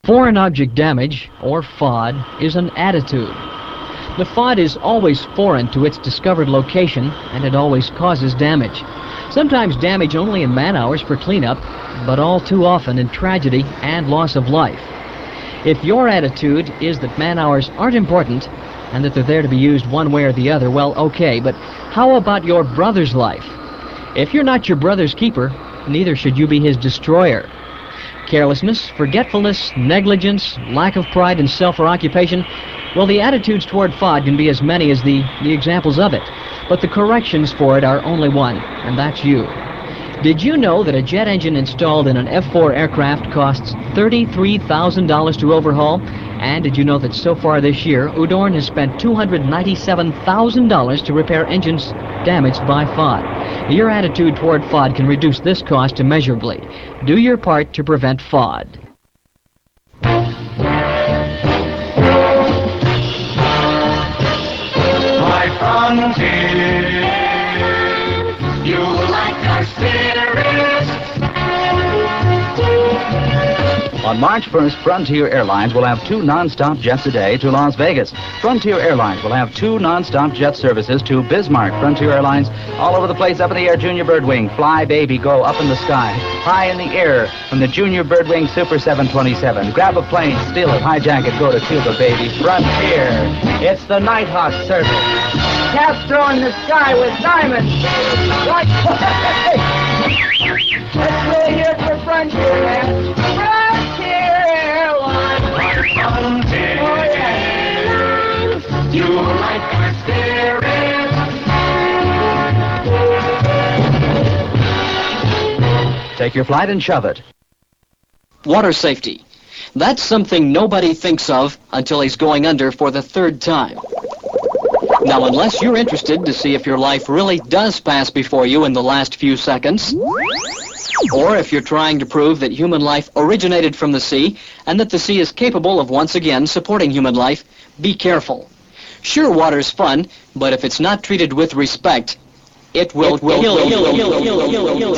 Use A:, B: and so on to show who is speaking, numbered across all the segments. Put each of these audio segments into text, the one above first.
A: Foreign object damage, or FOD, is an attitude. The FOD is always foreign to its discovered location, and it always causes damage. Sometimes damage only in man-hours for cleanup, but all too often in tragedy and loss of life. If your attitude is that man-hours aren't important, and that they're there to be used one way or the other, well, okay, but how about your brother's life? If you're not your brother's keeper, neither should you be his destroyer. Carelessness, forgetfulness, negligence, lack of pride in self or occupation, well, the attitudes toward FOD can be as many as the examples of it. But the corrections for it are only one, and that's you. Did you know that a jet engine installed in an F-4 aircraft costs $33,000 to overhaul? And did you know that so far this year, Udorn has spent $297,000 to repair engines damaged by FOD? Your attitude toward FOD can reduce this cost immeasurably. Do your part to prevent FOD.
B: My frontier, you like our spirit.
C: On March 1st, Frontier Airlines will have 2 non-stop jets a day to Las Vegas. Frontier Airlines will have 2 non-stop jet services to Bismarck. Frontier Airlines, all over the place, up in the air, Junior Birdwing. Fly, baby, go up in the sky. High in the air from the Junior Birdwing Super 727. Grab a plane, steal it, hijack it, go to Cuba, baby. Frontier, it's the Nighthawk service. Castro in the sky with diamonds. What? Let's really hear it for Frontier, man.
B: You like our spirit.
C: Take your flight and shove it.
D: Water safety. That's something nobody thinks of until he's going under for the 3rd time. Now, unless you're interested to see if your life really does pass before you in the last few seconds, or if you're trying to prove that human life originated from the sea and that the sea is capable of once again supporting human life, be careful. Sure, water's fun, but if it's not treated with respect, it will kill you.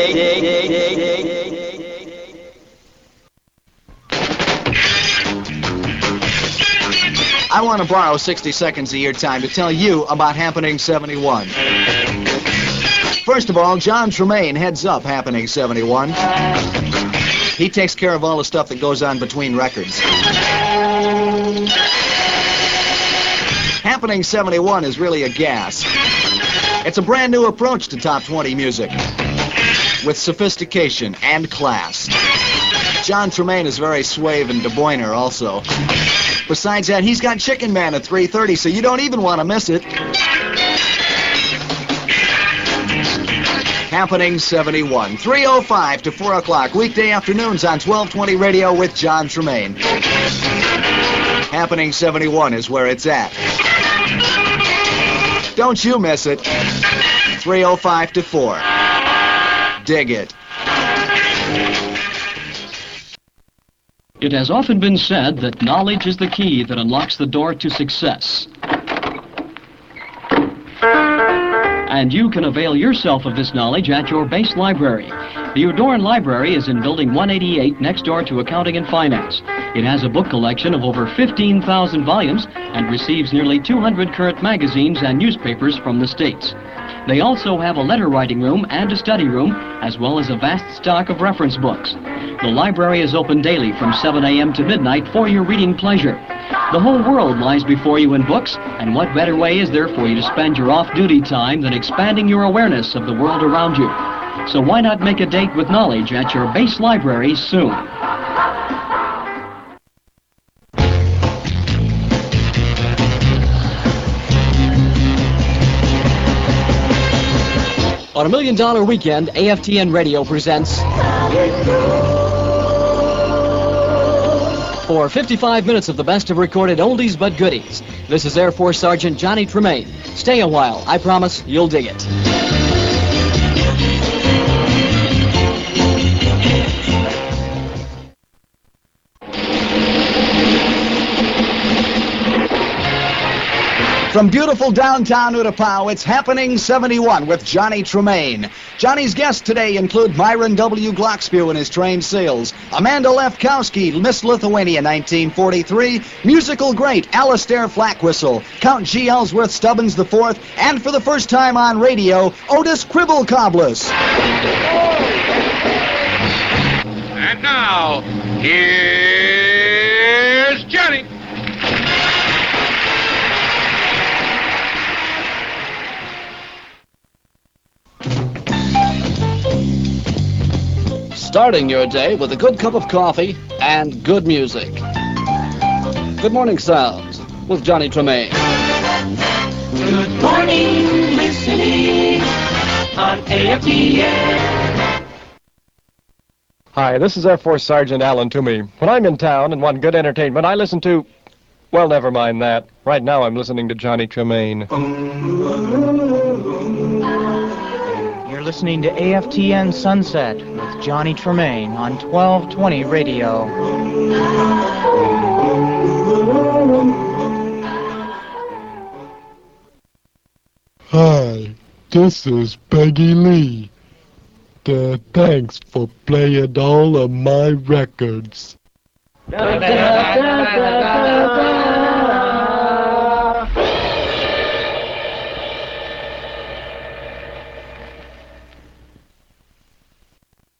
E: I want to borrow 60 seconds of your time to tell you about Happening 71. First of all, John Tremaine heads up Happening 71. He takes care of all the stuff that goes on between records. Happening 71 is really a gas. It's a brand new approach to top 20 music, with sophistication and class. John Tremaine is very suave and debonair also. Besides that, he's got Chicken Man at 3:30, so you don't even want to miss it. Happening 71, 3:05 to 4 o'clock, weekday afternoons on 1220 Radio with John Tremaine. Happening 71 is where it's at. Don't you miss it. 3:05 to 4. Dig it.
A: It has often been said that knowledge is the key that unlocks the door to success. And you can avail yourself of this knowledge at your base library. The Udorn Library is in Building 188 next door to Accounting and Finance. It has a book collection of over 15,000 volumes and receives nearly 200 current magazines and newspapers from the States. They also have a letter writing room and a study room, as well as a vast stock of reference books. The library is open daily from 7 a.m. to midnight for your reading pleasure. The whole world lies before you in books, and what better way is there for you to spend your off-duty time than expanding your awareness of the world around you? So why not make a date with knowledge at your base library soon?
D: On $1 Million Weekend, AFTN Radio presents for 55 minutes of the best of recorded oldies but goodies. This is Air Force Sergeant Johnny Tremaine. Stay a while. I promise you'll dig it.
E: From beautiful downtown Utapau, it's Happening 71 with Johnny Tremaine. Johnny's guests today include Myron W. Glockspew and his trained seals, Amanda Lefkowski, Miss Lithuania 1943, musical great Alistair Flackwhistle, Count G. Ellsworth Stubbins IV, and for the first time on radio, Otis Cribblecobbless.
B: And now, here's Johnny.
F: Starting your day with a good cup of coffee and good music. Good Morning Sounds with Johnny Tremaine.
B: Good morning, listening on AFDN.
G: Hi, this is Air Force Sergeant Alan Toomey. When I'm in town and want good entertainment, I listen to... Well, never mind that. Right now I'm listening to Johnny Tremaine.
H: You're listening to AFTN Sunset with Johnny Tremaine on 1220 Radio.
I: Hi, this is Peggy Lee. Thanks for playing all of my records.
B: Da, da, da, da, da, da.